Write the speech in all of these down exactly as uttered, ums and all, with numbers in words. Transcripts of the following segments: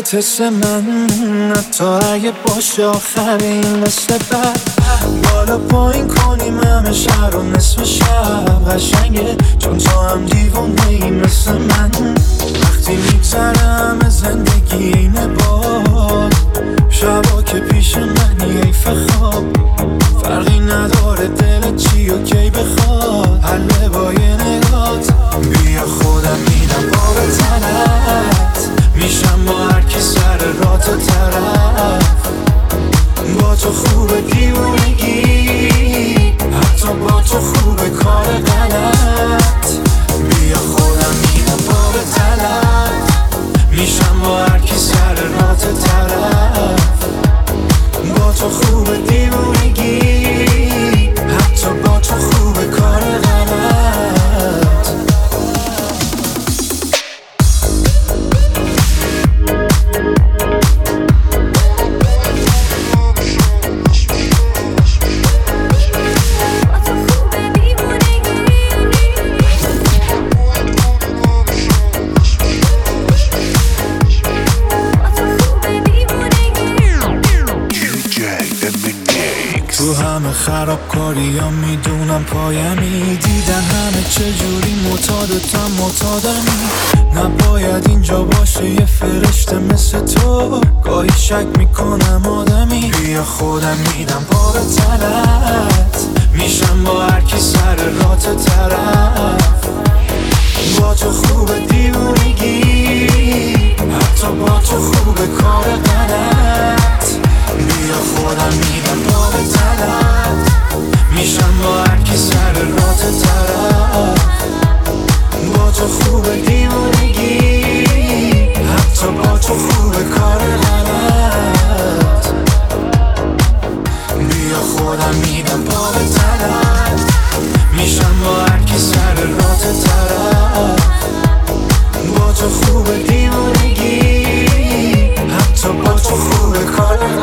حس من حتی اگه باشه آخرین مثل بعد بالا پایین کنیم همه شهر و نصف شب قشنگه چون تو هم دیوونه ای مثل من وقتی میگذره همه زندگی اینه باد شبا که پیش منی حیف خواب فرقی نداره دلت چی و کی بخواد حله با یه نگات بیا خودم میدم با به تنت میشم با هر کی سر راه تو طرف با تو خوبه دیوونگی حتی با تو خوبه کار غلط بیا خودم میدم با به تنت میشم با هر کی سر راه تو طرف با تو خوبه دیوونگی حتی با تو خوبه کار غلط تو همه خرابکاری ها میدونم پایمی دیدن همه چجوری معتادتم معتادمی نباید اینجا باشه یه فرشته مثل تو گاهی شک میکنم آدمی بیا خودم میدم با به تنت میشم با هر کی سر راه تو طرف با تو خوبه دیوونگی حتی با تو خوبه کار غلط بیا خودم میدم با به تنت میشم با هر کی سر راه تو طرف با تو خوبه دیوونگی حتی با تو خوبه کار غلط بیا خودم میدم با به تنت میشم با هر کی سر راه تو طرف با تو خوبه دیوونگی حتی با تو خوبه کار غلط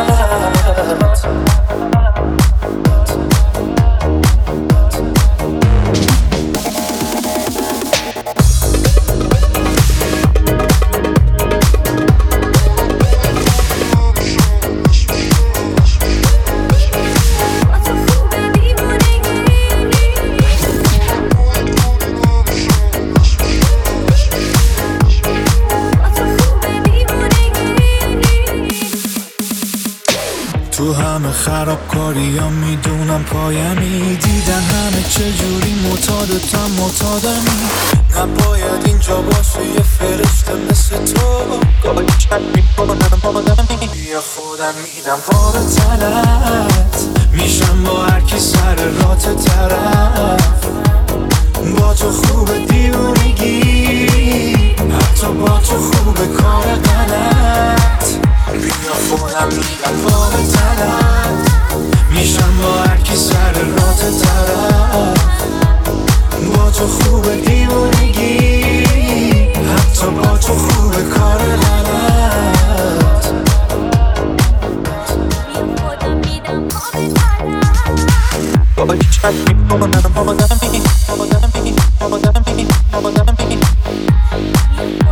تو همه خرابکاری ها میدونم پایمی دیدن همه چجوری معتادتم معتادمی نباید اینجا باشه یه فرشته مثل تو گاهی شک میکنم آدمی بیا خودم میدم با به تنت میشم با هر کی سر راه تو طرف با تو خوبه دیوونگی حتی با تو خوبه کار غلط بیا خودم میدم با به تنت میشم با هر کی سر راه تو طرف با تو خوبه دیوونگی حتی با تو خوبه کار غلط با چک میکنم آدمی آدمی آدمی آدمی